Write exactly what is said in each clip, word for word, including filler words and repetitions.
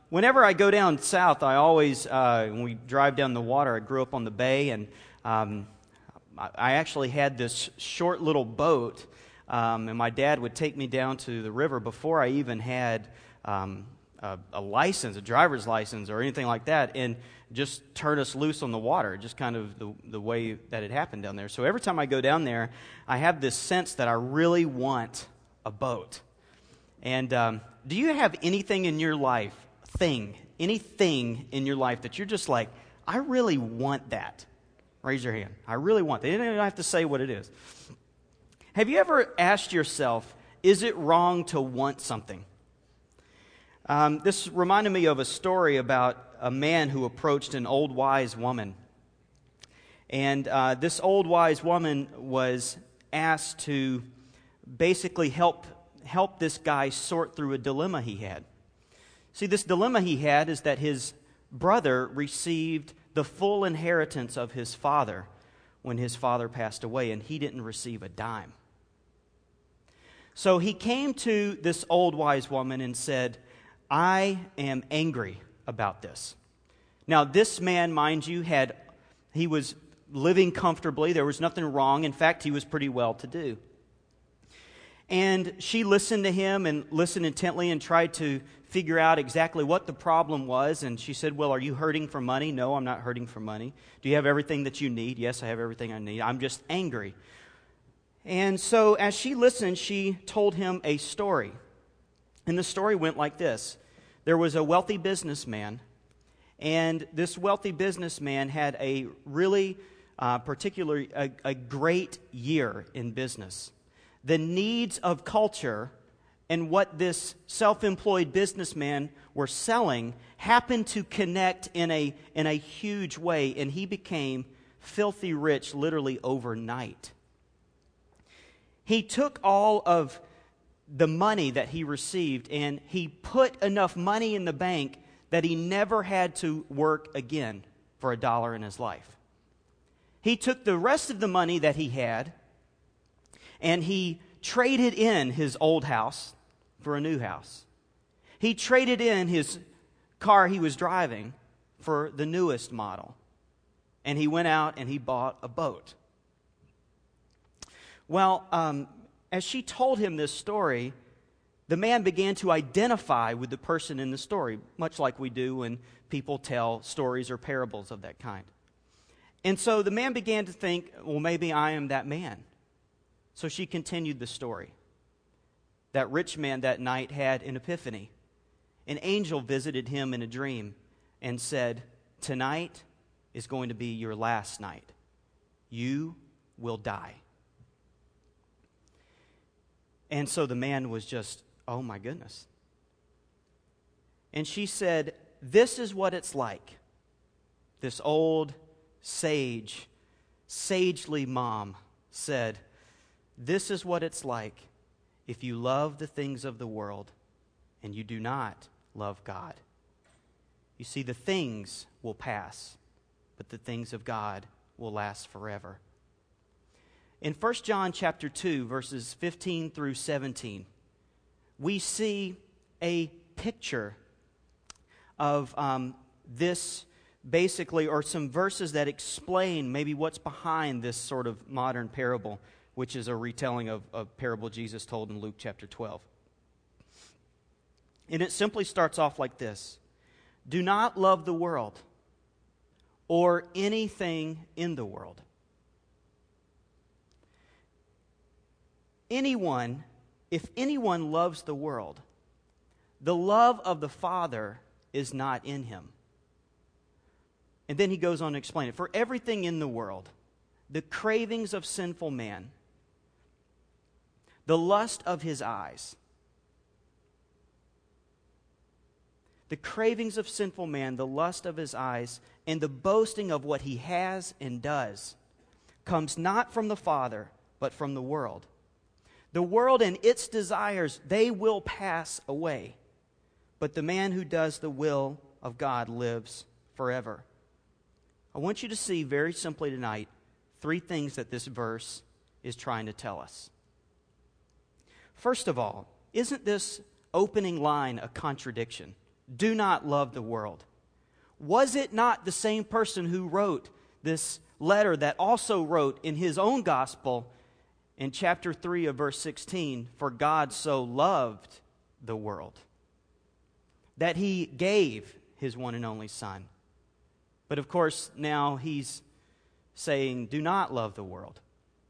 whenever I go down south, I always, uh, when we drive down the water, I grew up on the bay, and um, I, I actually had this short little boat, um, and my dad would take me down to the river before I even had um, a, a license, a driver's license, or anything like that, and just turn us loose on the water, just kind of the, the way that it happened down there. So every time I go down there, I have this sense that I really want a boat. And um, do you have anything in your life, thing, anything in your life that you're just like, I really want that? Raise your hand. I really want that. You don't even have to say what it is. Have you ever asked yourself, is it wrong to want something? Um, this reminded me of a story about a man who approached an old wise woman. And uh, this old wise woman was asked to basically help help this guy sort through a dilemma he had. See, this dilemma he had is that his brother received the full inheritance of his father when his father passed away, and he didn't receive a dime. So he came to this old wise woman and said, I am angry about this. Now, this man, mind you, had he was living comfortably. There was nothing wrong. In fact, he was pretty well-to-do. And she listened to him and listened intently and tried to figure out exactly what the problem was. And she said, well, are you hurting for money? No, I'm not hurting for money. Do you have everything that you need? Yes, I have everything I need. I'm just angry. And so as she listened, she told him a story. And the story went like this. There was a wealthy businessman, and this wealthy businessman had a really uh, particular, a, a great year in business. The needs of culture and what this self-employed businessman were selling happened to connect in a in a huge way, and he became filthy rich literally overnight. He took all of the money that he received and he put enough money in the bank that he never had to work again for a dollar in his life. He took the rest of the money that he had and he traded in his old house for a new house. He traded in his car he was driving for the newest model. And he went out and he bought a boat. Well, um, as she told him this story, the man began to identify with the person in the story, much like we do when people tell stories or parables of that kind. And so the man began to think, well, maybe I am that man. So she continued the story. That rich man that night had an epiphany. An angel visited him in a dream and said, tonight is going to be your last night. You will die. And so the man was just, oh my goodness. And she said, this is what it's like. This old sage, sagely mom said, this is what it's like if you love the things of the world and you do not love God. You see, the things will pass, but the things of God will last forever. In First John chapter two, verses fifteen through seventeen, we see a picture of um, this basically, or some verses that explain maybe what's behind this sort of modern parable, which is a retelling of a parable Jesus told in Luke chapter twelve. And it simply starts off like this. Do not love the world or anything in the world. Anyone, if anyone loves the world, the love of the Father is not in him. And then he goes on to explain it. For everything in the world, the cravings of sinful man, the lust of his eyes, the cravings of sinful man, the lust of his eyes, and the boasting of what he has and does, comes not from the Father, but from the world. The world and its desires, they will pass away. But the man who does the will of God lives forever. I want you to see very simply tonight three things that this verse is trying to tell us. First of all, isn't this opening line a contradiction? Do not love the world. Was it not the same person who wrote this letter that also wrote in his own gospel in chapter three of verse sixteen, for God so loved the world that he gave his one and only Son. But of course, now he's saying, do not love the world.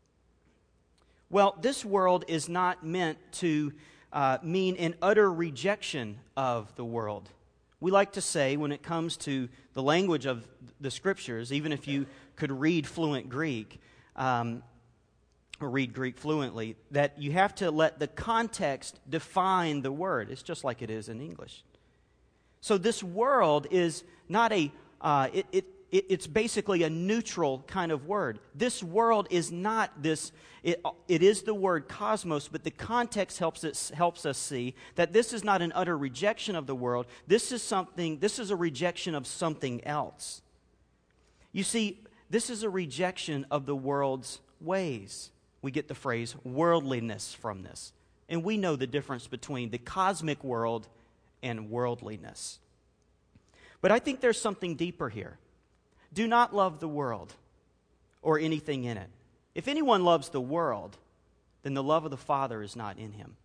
Well, this world is not meant to uh, mean an utter rejection of the world. We like to say, when it comes to the language of the Scriptures, even if you could read fluent Greek, um, or read Greek fluently, that you have to let the context define the word. It's just like it is in English. So this world is not a, uh, it, it, it, it's basically a neutral kind of word. This world is not this, it, it is the word cosmos, but the context helps us, helps us see that this is not an utter rejection of the world. This is something, this is a rejection of something else. You see, this is a rejection of the world's ways. We get the phrase worldliness from this. And we know the difference between the cosmic world and worldliness. But I think there's something deeper here. Do not love the world or anything in it. If anyone loves the world, then the love of the Father is not in him.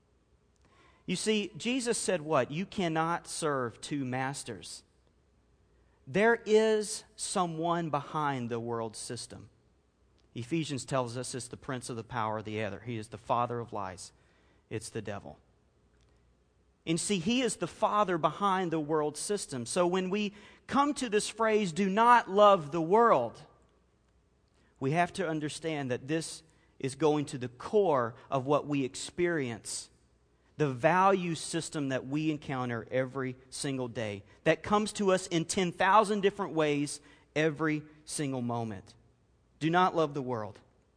You see, Jesus said what? You cannot serve two masters. There is someone behind the world system. Ephesians tells us it's the prince of the power of the air. He is the father of lies. It's the devil. And see, he is the father behind the world system. So when we come to this phrase, do not love the world, we have to understand that this is going to the core of what we experience, the value system that we encounter every single day, that comes to us in ten thousand different ways every single moment. Do not love the world.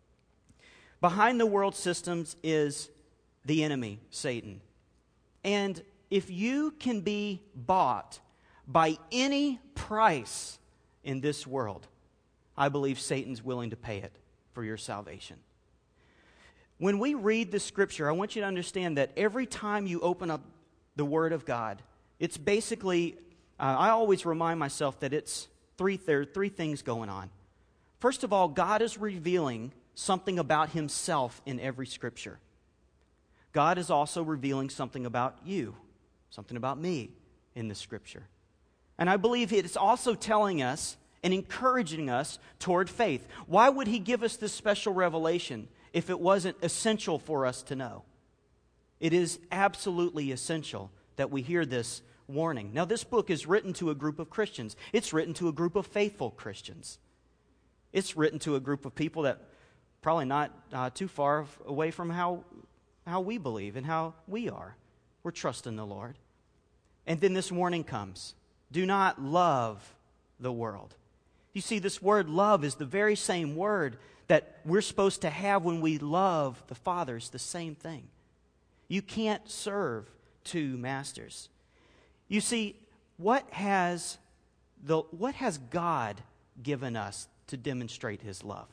Behind the world systems is the enemy, Satan. And if you can be bought by any price in this world, I believe Satan's willing to pay it for your salvation. When we read the Scripture, I want you to understand that every time you open up the Word of God, it's basically, uh, I always remind myself that it's three, there are three things going on. First of all, God is revealing something about himself in every Scripture. God is also revealing something about you, something about me in the Scripture. And I believe it's also telling us and encouraging us toward faith. Why would he give us this special revelation if it wasn't essential for us to know? It is absolutely essential that we hear this warning. Now, this book is written to a group of Christians. It's written to a group of faithful Christians. It's written to a group of people that probably not uh, too far away from how, how we believe and how we are. We're trusting the Lord. And then this warning comes. Do not love the world. You see, this word love is the very same word that we're supposed to have when we love the Father. It's the same thing. You can't serve two masters. You see, what has the what has God given us to demonstrate his love?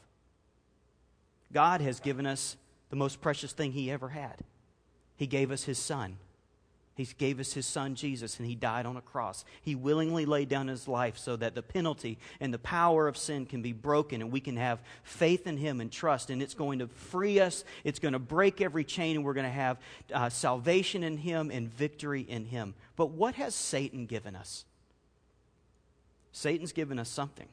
God has given us the most precious thing he ever had. He gave us his Son. He gave us his Son, Jesus, and he died on a cross. He willingly laid down his life so that the penalty and the power of sin can be broken and we can have faith in him and trust. And it's going to free us. It's going to break every chain, and we're going to have uh, salvation in him and victory in him. But what has Satan given us? Satan's given us something.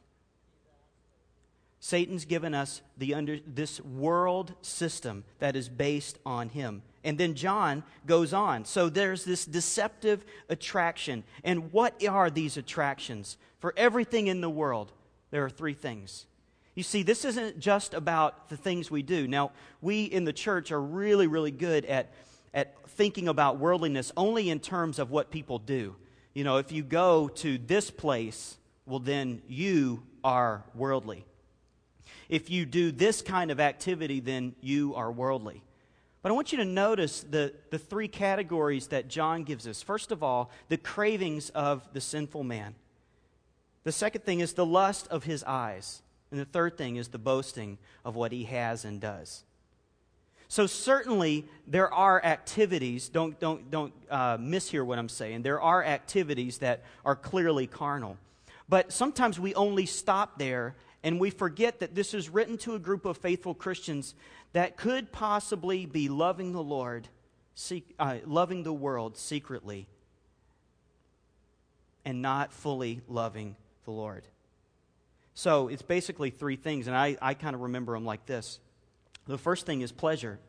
Satan's given us the under this world system that is based on him. And then John goes on. So there's this deceptive attraction. And what are these attractions? For everything in the world, there are three things. You see, this isn't just about the things we do. Now, we in the church are really, really good at, at thinking about worldliness only in terms of what people do. You know, if you go to this place, well, then you are worldly. If you do this kind of activity, then you are worldly. But I want you to notice the, the three categories that John gives us. First of all, the cravings of the sinful man. The second thing is the lust of his eyes. And the third thing is the boasting of what he has and does. So certainly there are activities, don't, don't, don't uh, mishear what I'm saying, there are activities that are clearly carnal. But sometimes we only stop there and we forget that this is written to a group of faithful Christians that could possibly be loving the Lord, seek, uh, loving the world secretly, and not fully loving the Lord. So it's basically three things, and I, I kind of remember them like this. The first thing is pleasure.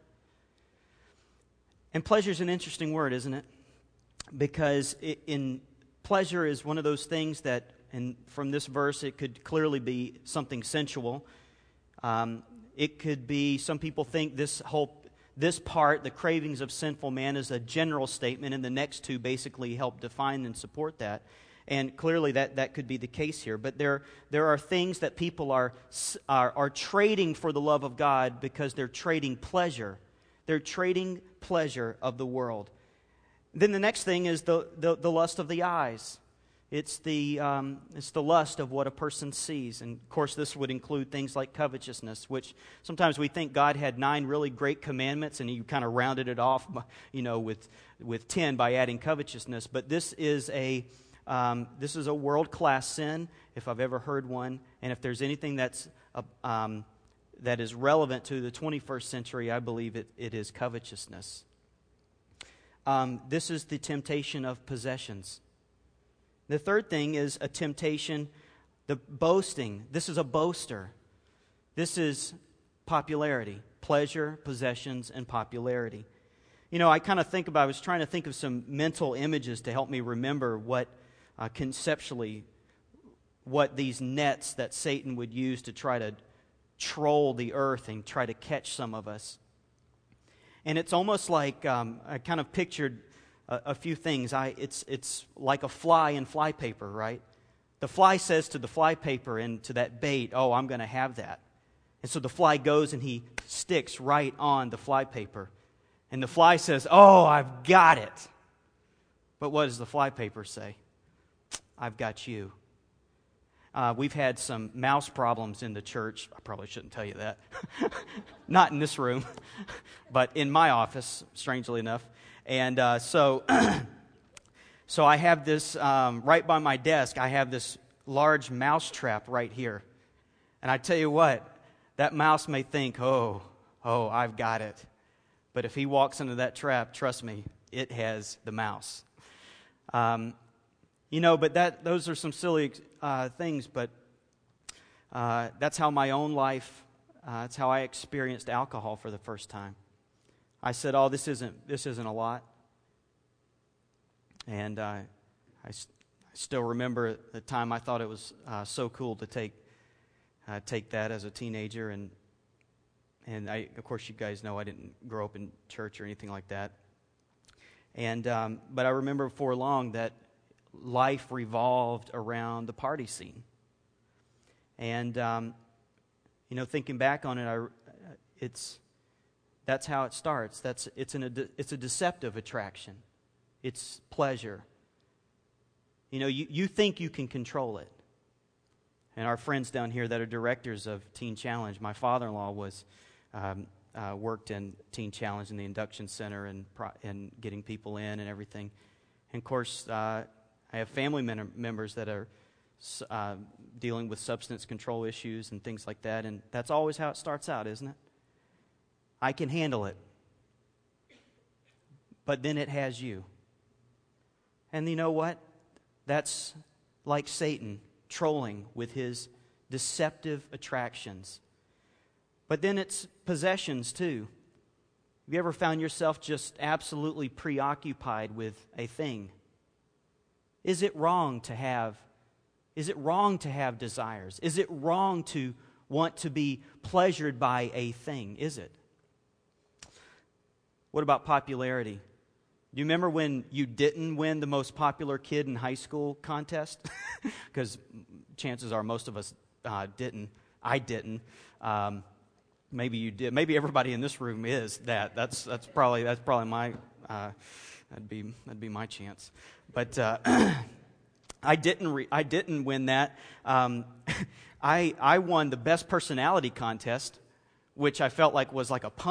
And pleasure is an interesting word, isn't it? Because it, in pleasure is one of those things that, and from this verse, it could clearly be something sensual. Um, it could be, some people think this whole, this part, the cravings of sinful man, is a general statement, and the next two basically help define and support that. And clearly that, that could be the case here. But there, there are things that people are, are, are trading for the love of God because they're trading pleasure. They're trading pleasure of the world. Then the next thing is the, the, the lust of the eyes. It's the, um, it's the lust of what a person sees. And, of course, this would include things like covetousness, which sometimes we think God had nine really great commandments, and He kind of rounded it off, you know, with, with ten by adding covetousness. But this is a... Um, this is a world-class sin, if I've ever heard one, and if there's anything that's uh, um, that is relevant to the twenty-first century, I believe it, it is covetousness. Um, this is the temptation of possessions. The third thing is a temptation, the boasting. This is a boaster. This is popularity, pleasure, possessions, and popularity. You know, I kind of think about, I was trying to think of some mental images to help me remember what Uh, conceptually, what these nets that Satan would use to try to troll the earth and try to catch some of us. And it's almost like, um, I kind of pictured a, a few things. I, it's, it's like a fly in flypaper, right? The fly says to the flypaper and to that bait, oh, I'm going to have that. And so the fly goes and he sticks right on the flypaper. And the fly says, oh, I've got it. But what does the flypaper say? I've got you. Uh, we've had some mouse problems in the church. I probably shouldn't tell you that. Not in this room, but in my office, strangely enough. And uh, so, so I have this, um, right by my desk, I have this large mouse trap right here. And I tell you what, that mouse may think, oh, oh, I've got it. But if he walks into that trap, trust me, it has the mouse. Um You know, but that those are some silly uh, things, but uh, that's how my own life, uh, that's how I experienced alcohol for the first time. I said, oh, this isn't this isn't a lot. And uh, I, I still remember the time I thought it was uh, so cool to take uh, take that as a teenager. And, and I, of course, you guys know I didn't grow up in church or anything like that. And um, but I remember before long that life revolved around the party scene. And, um, you know, thinking back on it, I, it's that's how it starts. That's it's an it's a deceptive attraction. It's pleasure. You know, you, you think you can control it. And our friends down here that are directors of Teen Challenge, my father-in-law was um, uh, worked in Teen Challenge in the induction center and and getting people in and everything. And of course, uh, I have family mem- members that are uh, dealing with substance control issues and things like that, and that's always how it starts out, isn't it? I can handle it. But then it has you. And you know what? That's like Satan trolling with his deceptive attractions. But then it's possessions too. Have you ever found yourself just absolutely preoccupied with a thing? Is it wrong to have, is it wrong to have desires? Is it wrong to want to be pleasured by a thing? Is it? What about popularity? Do you remember when you didn't win the most popular kid in high school contest? Because chances are most of us uh, didn't. I didn't. Um, maybe you did. Maybe everybody in this room is that. That's that's probably that's probably my uh, that'd be that'd be my chance. But uh, I didn't. Re- I didn't win that. Um, I I won the best personality contest, which I felt like was like a punt.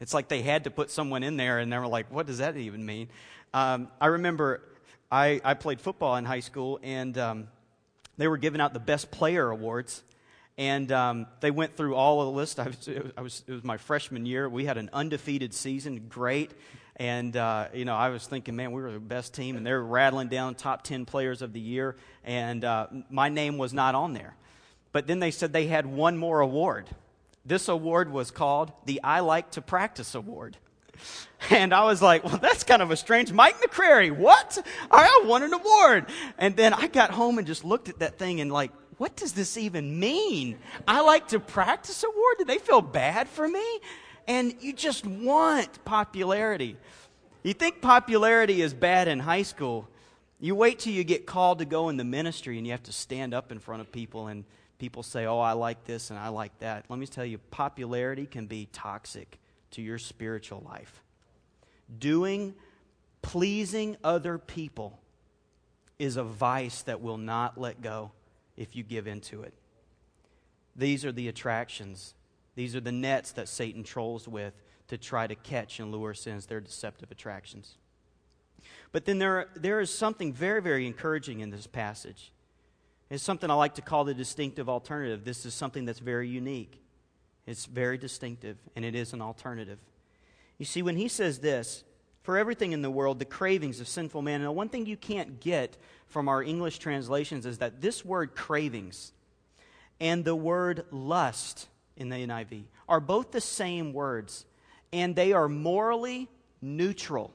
It's like they had to put someone in there, and they were like, what does that even mean? Um, I remember I, I played football in high school, and um, they were giving out the best player awards. And um, they went through all of the list. I was, it, was, I was, it was my freshman year. We had an undefeated season, great. And, uh, you know, I was thinking, man, we were the best team. And they're rattling down top ten players of the year. And uh, my name was not on there. But then they said they had one more award. This award was called the I Like to Practice Award. And I was like, well, that's kind of a strange. Mike McCrary, what? I won an award. And then I got home and just looked at that thing and like, what does this even mean? I Like to Practice Award? Do they feel bad for me? And you just want popularity. You think popularity is bad in high school. You wait till you get called to go in the ministry and you have to stand up in front of people and people say, oh, I like this and I like that. Let me tell you, popularity can be toxic to your spiritual life. Doing, pleasing other people is a vice that will not let go if you give into it. These are the attractions. These are the nets that Satan trolls with to try to catch and lure us in. They're deceptive attractions. But then there, there is something very, very encouraging in this passage. It's something I like to call the distinctive alternative. This is something that's very unique. It's very distinctive, and it is an alternative. You see, when he says this, for everything in the world, the cravings of sinful man, and the one thing you can't get from our English translations is that this word cravings and the word lust in the N I V are both the same words, and they are morally neutral.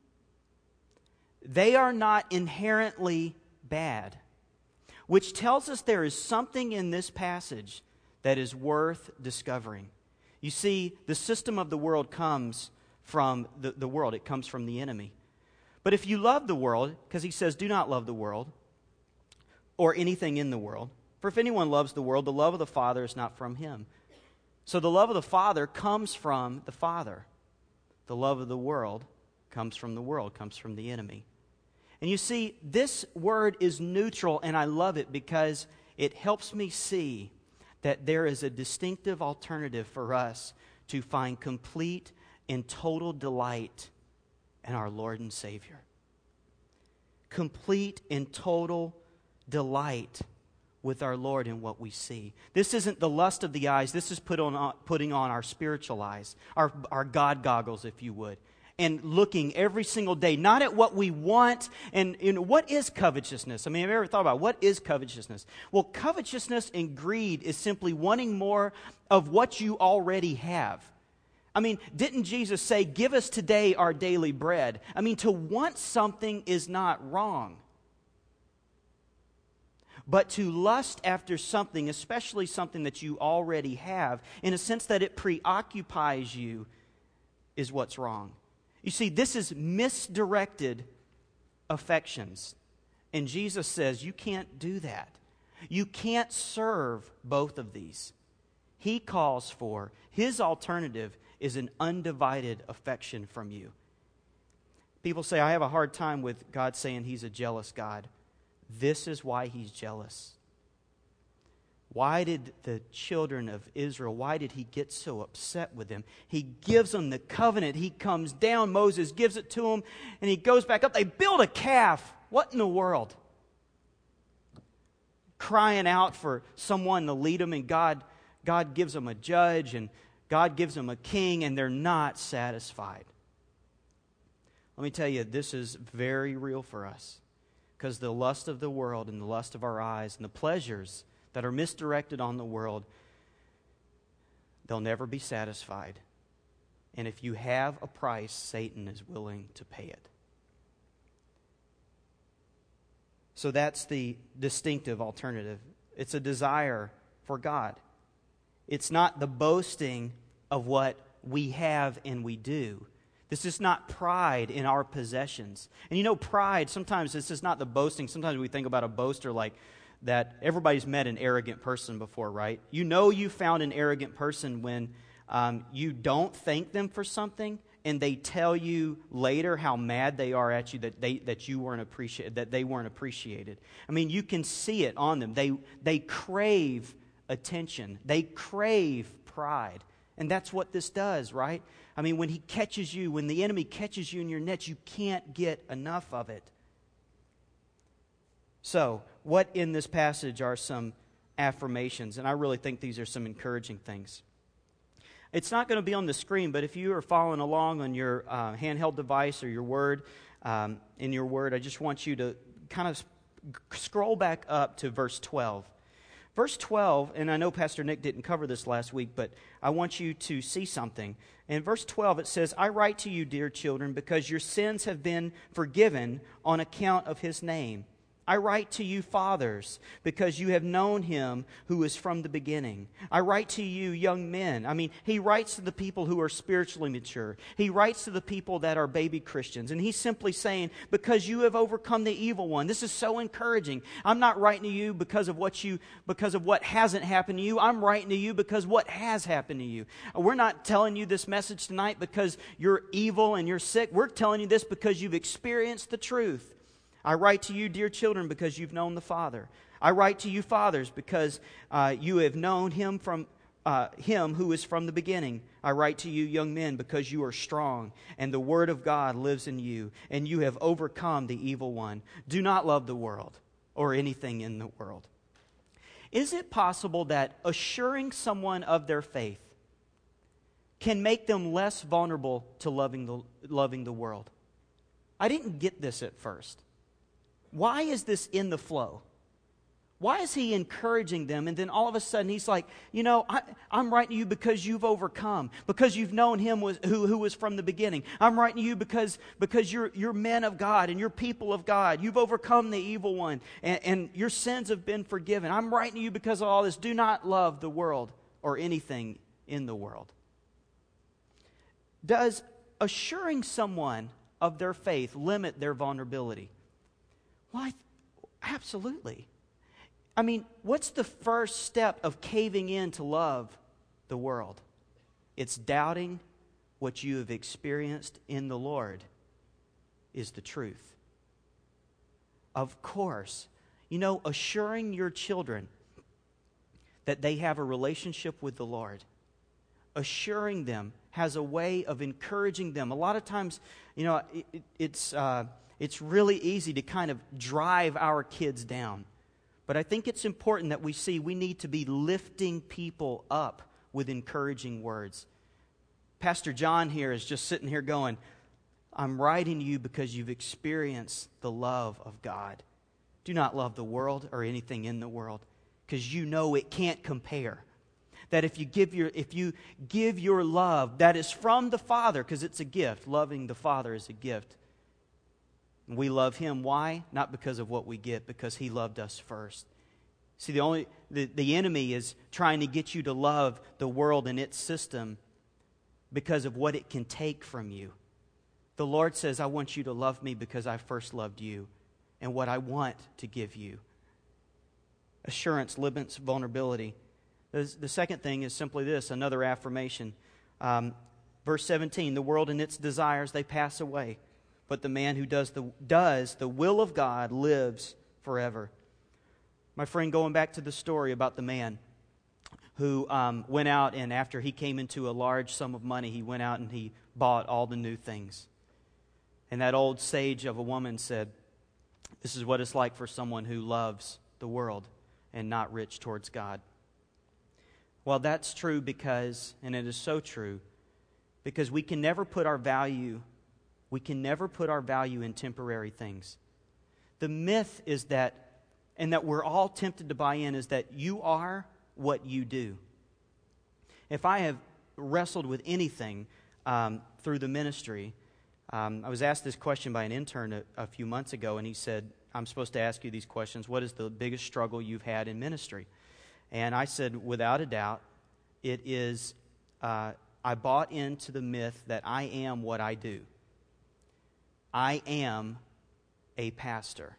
They are not inherently bad, which tells us there is something in this passage that is worth discovering. You see, the system of the world comes from the, the world. It comes from the enemy. But if you love the world, because he says, do not love the world or anything in the world. For if anyone loves the world, the love of the Father is not from him. So the love of the Father comes from the Father. The love of the world comes from the world, comes from the enemy. And you see, this word is neutral, and I love it because it helps me see that there is a distinctive alternative for us to find complete and total delight in our Lord and Savior. Complete and total delight with our Lord in what we see. This isn't the lust of the eyes. This is put on, putting on our spiritual eyes, our, our God goggles, if you would, and looking every single day, not at what we want. And you know, what is covetousness? I mean, have you ever thought about what is covetousness? Well, covetousness and greed is simply wanting more of what you already have. I mean, didn't Jesus say, give us today our daily bread? I mean, to want something is not wrong. But to lust after something, especially something that you already have, in a sense that it preoccupies you, is what's wrong. You see, this is misdirected affections. And Jesus says, you can't do that. You can't serve both of these. He calls for, his alternative is an undivided affection from you. People say, I have a hard time with God saying he's a jealous God. This is why he's jealous. Why did the children of Israel, why did he get so upset with them? He gives them the covenant. He comes down, Moses gives it to them, and he goes back up. They build a calf. What in the world? Crying out for someone to lead them, and God, God gives them a judge, and God gives them a king, and they're not satisfied. Let me tell you, this is very real for us. Because the lust of the world and the lust of our eyes and the pleasures that are misdirected on the world, they'll never be satisfied. And if you have a price, Satan is willing to pay it. So that's the distinctive alternative. It's a desire for God. It's not the boasting of what we have and we do. This is not pride in our possessions. And you know, pride, sometimes this is not the boasting. Sometimes we think about a boaster like that. Everybody's met an arrogant person before, right? You know you found an arrogant person when um, you don't thank them for something and they tell you later how mad they are at you that they that you weren't appreciated, that they weren't appreciated. I mean, you can see it on them. They they crave attention. They crave pride. And that's what this does, right? I mean, when he catches you, when the enemy catches you in your nets, you can't get enough of it. So, what in this passage are some affirmations? And I really think these are some encouraging things. It's not going to be on the screen, but if you are following along on your uh, handheld device or your Word, um, in your Word, I just want you to kind of scroll back up to verse twelve. Verse twelve, and I know Pastor Nick didn't cover this last week, but I want you to see something. In verse twelve, it says, I write to you, dear children, because your sins have been forgiven on account of his name. I write to you, fathers, because you have known him who is from the beginning. I write to you, young men. I mean, he writes to the people who are spiritually mature. He writes to the people that are baby Christians. And he's simply saying, because you have overcome the evil one. This is so encouraging. I'm not writing to you because of what you, because of what hasn't happened to you. I'm writing to you because what has happened to you. We're not telling you this message tonight because you're evil and you're sick. We're telling you this because you've experienced the truth. I write to you, dear children, because you've known the Father. I write to you, fathers, because uh, you have known him from uh, him who is from the beginning. I write to you, young men, because you are strong, and the word of God lives in you, and you have overcome the evil one. Do not love the world or anything in the world. Is it possible that assuring someone of their faith can make them less vulnerable to loving the, loving the world? I didn't get this at first. Why is this in the flow? Why is he encouraging them? And then all of a sudden he's like, you know, I, I'm writing to you because you've overcome, because you've known him was, who, who was from the beginning. I'm writing to you because, because you're, you're men of God and you're people of God. You've overcome the evil one and, and your sins have been forgiven. I'm writing to you because of all this. Do not love the world or anything in the world. Does assuring someone of their faith limit their vulnerability? Why, absolutely. I mean, what's the first step of caving in to love the world? It's doubting what you have experienced in the Lord is the truth. Of course, you know, assuring your children that they have a relationship with the Lord, assuring them has a way of encouraging them. A lot of times, you know, it, it's... Uh, It's really easy to kind of drive our kids down. But I think it's important that we see we need to be lifting people up with encouraging words. Pastor John here is just sitting here going, I'm writing to you because you've experienced the love of God. Do not love the world or anything in the world, because you know it can't compare. That if you give your if you give your love that is from the Father, because it's a gift, loving the Father is a gift. We love him. Why? Not because of what we get, because he loved us first. See, the only the, the enemy is trying to get you to love the world and its system because of what it can take from you. The Lord says, I want you to love me because I first loved you and what I want to give you. Assurance limits vulnerability. The, the second thing is simply this, another affirmation. Um, verse seventeen, the world and its desires, they pass away. But the man who does the, does the will of God lives forever. My friend, going back to the story about the man who um, went out and after he came into a large sum of money, he went out and he bought all the new things. And that old sage of a woman said, this is what it's like for someone who loves the world and not rich towards God. Well, that's true because, and it is so true, because we can never put our value We can never put our value in temporary things. The myth is that, and that we're all tempted to buy in, is that you are what you do. If I have wrestled with anything um, through the ministry, um, I was asked this question by an intern a, a few months ago, and he said, I'm supposed to ask you these questions. What is the biggest struggle you've had in ministry? And I said, without a doubt, it is, uh, I bought into the myth that I am what I do. I am a pastor.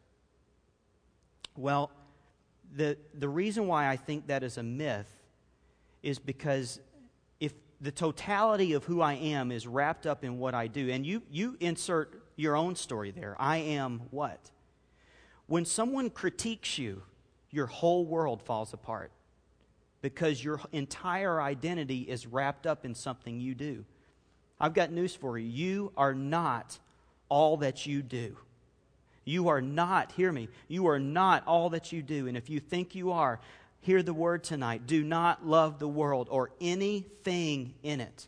Well, the the reason why I think that is a myth is because if the totality of who I am is wrapped up in what I do, and you, you insert your own story there, I am what? When someone critiques you, your whole world falls apart. because your entire identity is wrapped up in something you do. I've got news for you. You are not all that you do. You are not, hear me, you are not all that you do. And if you think you are, hear the word tonight. Do not love the world or anything in it.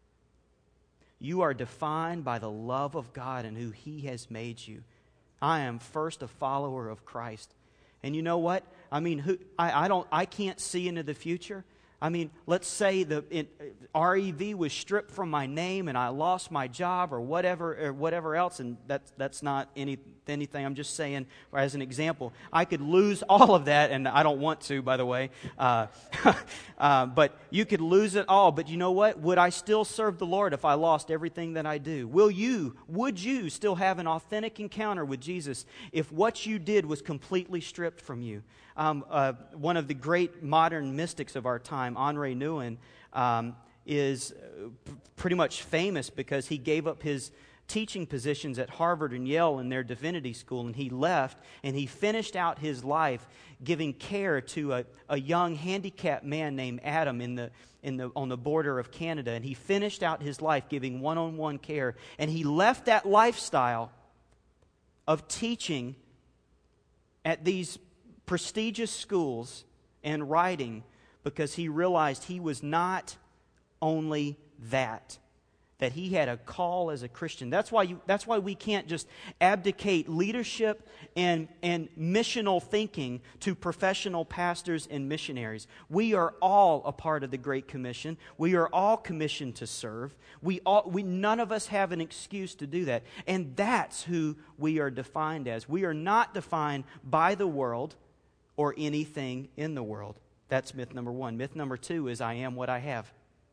You are defined by the love of God and who He has made you. I am first a follower of Christ. And you know what? I mean, who, I, I don't. I can't see into the future. I mean, let's say the it, R E V was stripped from my name and I lost my job or whatever or whatever else, and that's that's not any anything. I'm just saying, as an example, I could lose all of that, and I don't want to, by the way. Uh, uh, but you could lose it all. But you know what? Would I still serve the Lord if I lost everything that I do? Will you? Would you still have an authentic encounter with Jesus if what you did was completely stripped from you? Um, uh, one of the great modern mystics of our time, Henri Nouwen, um, is p- pretty much famous because he gave up his teaching positions at Harvard and Yale in their divinity school, and he left, and he finished out his life giving care to a, a young handicapped man named Adam in the in the on the border of Canada, and he finished out his life giving one-on-one care, and he left that lifestyle of teaching at these prestigious schools and writing because he realized he was not only that, that he had a call as a Christian. That's why you, that's why we can't just abdicate leadership and, and missional thinking to professional pastors and missionaries. We are all a part of the Great Commission. We are all commissioned to serve. We all, we, none of us have an excuse to do that. And that's who we are defined as. We are not defined by the world or anything in the world. That's myth number one. Myth number two is I am what I have.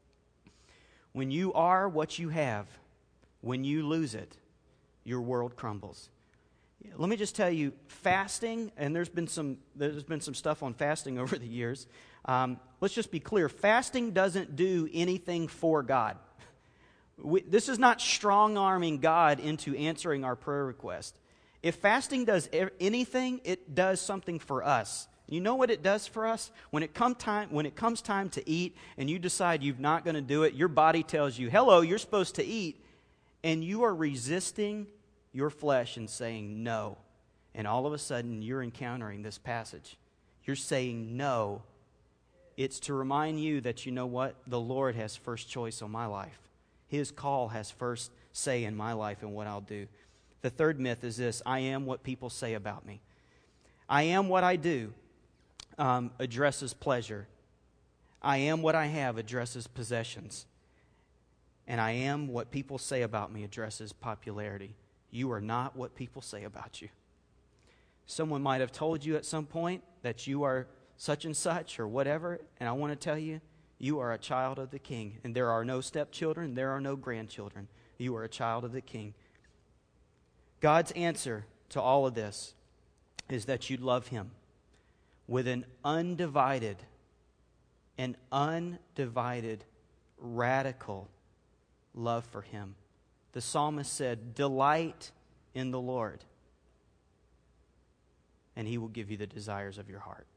When you are what you have, when you lose it, your world crumbles. Let me just tell you, fasting, and there's been some there's been some stuff on fasting over the years. Um, let's just be clear. Fasting doesn't do anything for God. We, this is not strong-arming God into answering our prayer request. If fasting does anything, it does something for us. You know what it does for us? When it come time, when it comes time to eat and you decide you're not going to do it, your body tells you, hello, you're supposed to eat, and you are resisting your flesh and saying no. And all of a sudden, you're encountering this passage. You're saying no. It's to remind you that, you know what? The Lord has first choice on my life. His call has first say in my life and what I'll do. The third myth is this: I am what people say about me. I am what I do um, addresses pleasure. I am what I have addresses possessions. And I am what people say about me addresses popularity. You are not what people say about you. Someone might have told you at some point that you are such and such or whatever, and I want to tell you, you are a child of the King. And there are no stepchildren, there are no grandchildren. You are a child of the King. God's answer to all of this is that you love Him with an undivided, an undivided, radical love for Him. The psalmist said, delight in the Lord, and He will give you the desires of your heart.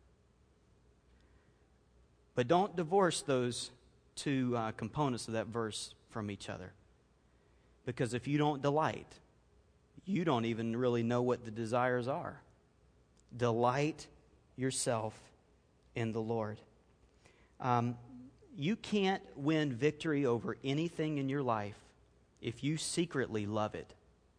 But don't divorce those two uh, components of that verse from each other. Because if you don't delight, you don't even really know what the desires are. Delight yourself in the Lord. Um, you can't win victory over anything in your life if you secretly love it.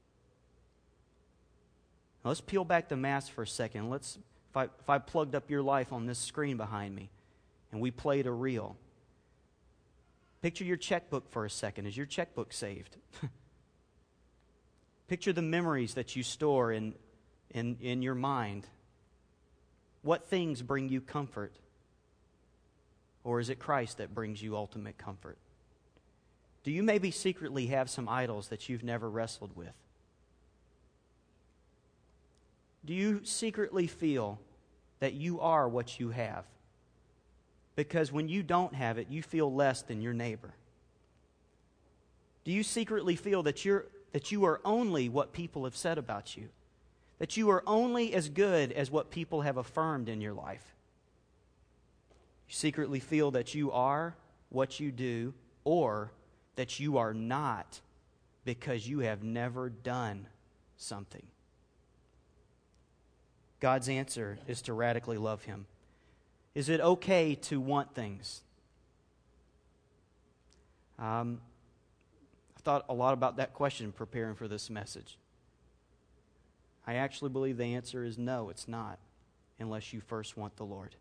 Now let's peel back the mask for a second. Let's, if I, if I plugged up your life on this screen behind me and we played a reel, picture your checkbook for a second. Is your checkbook saved? Picture the memories that you store in, in, in your mind. What things bring you comfort? Or is it Christ that brings you ultimate comfort? Do you maybe secretly have some idols that you've never wrestled with? Do you secretly feel that you are what you have? Because when you don't have it, you feel less than your neighbor. Do you secretly feel that you're that you are only what people have said about you? That you are only as good as what people have affirmed in your life? You secretly feel that you are what you do, or that you are not because you have never done something. God's answer is to radically love Him. Is it okay to want things? Um, I've thought a lot about that question preparing for this message. I actually believe the answer is no, it's not, unless you first want the Lord.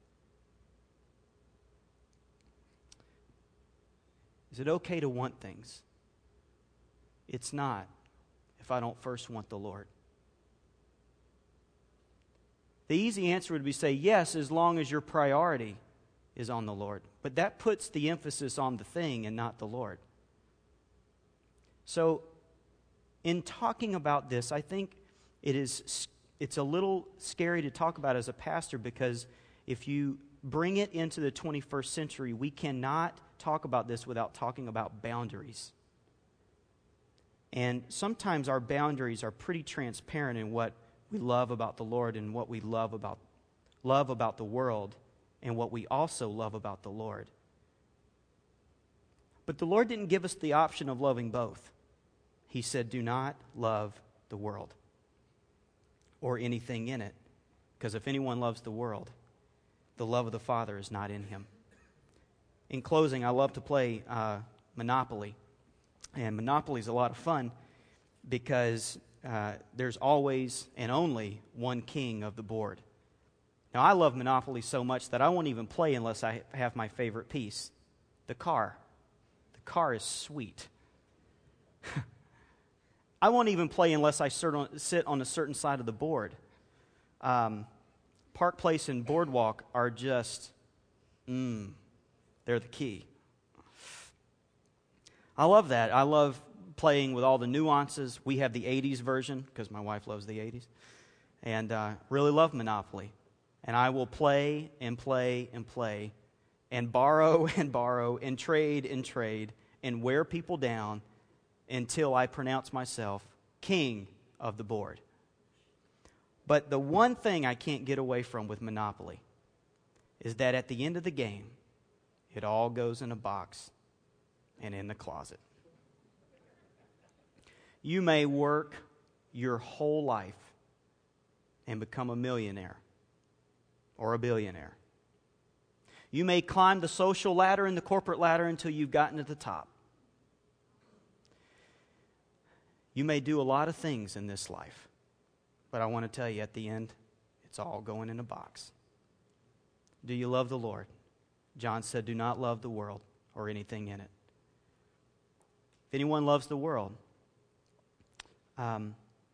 Is it okay to want things? It's not if I don't first want the Lord. The easy answer would be say yes, as long as your priority is on the Lord. But that puts the emphasis on the thing and not the Lord. So, in talking about this, I think it is it's a little scary to talk about as a pastor, because if you bring it into the twenty-first century, we cannot talk about this without talking about boundaries. And sometimes our boundaries are pretty transparent in what we love about the Lord and what we love about love about the world and what we also love about the Lord. But the Lord didn't give us the option of loving both. He said, do not love the world or anything in it, because if anyone loves the world, the love of the Father is not in him. In closing, I love to play uh, Monopoly. And Monopoly is a lot of fun because uh, there's always and only one king of the board. Now, I love Monopoly so much that I won't even play unless I have my favorite piece, the car. The car is sweet. I won't even play unless I sit on a certain side of the board. Um, Park Place and Boardwalk are just, mmm, they're the key. I love that. I love playing with all the nuances. We have the eighties version because my wife loves the eighties. And uh, really love Monopoly. And I will play and play and play and borrow and borrow and trade and trade and wear people down until I pronounce myself king of the board. But the one thing I can't get away from with Monopoly is that at the end of the game, it all goes in a box and in the closet. You may work your whole life and become a millionaire or a billionaire. You may climb the social ladder and the corporate ladder until you've gotten to the top. You may do a lot of things in this life, but I want to tell you at the end, it's all going in a box. Do you love the Lord? John said, do not love the world or anything in it. If anyone loves the world, um,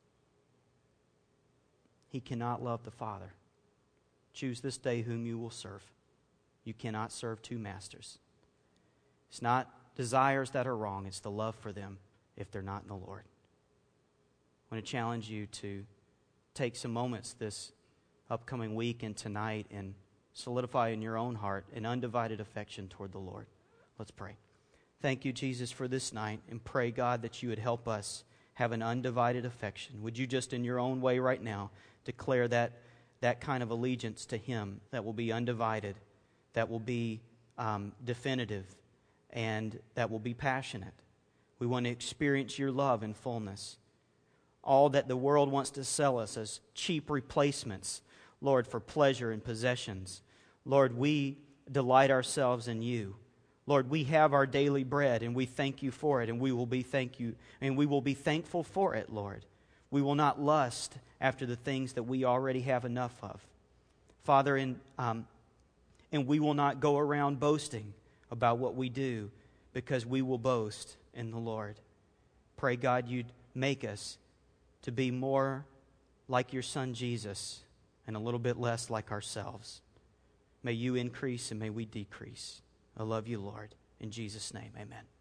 he cannot love the Father. Choose this day whom you will serve. You cannot serve two masters. It's not desires that are wrong, it's the love for them if they're not in the Lord. I want to challenge you to take some moments this upcoming week and tonight and solidify in your own heart an undivided affection toward the Lord. Let's pray. Thank you, Jesus, for this night, and pray, God, that you would help us have an undivided affection. Would you just in your own way right now declare that that kind of allegiance to Him that will be undivided, that will be um, definitive, and that will be passionate. We want to experience your love in fullness. All that the world wants to sell us as cheap replacements, Lord, for pleasure and possessions. Lord, we delight ourselves in you. Lord, we have our daily bread, and we thank you for it, and we will be thank you, and we will be thankful for it, Lord. We will not lust after the things that we already have enough of, Father, and um, and we will not go around boasting about what we do, because we will boast in the Lord. Pray, God, you'd make us to be more like your Son Jesus and a little bit less like ourselves. May you increase and may we decrease. I love you, Lord. In Jesus' name, amen.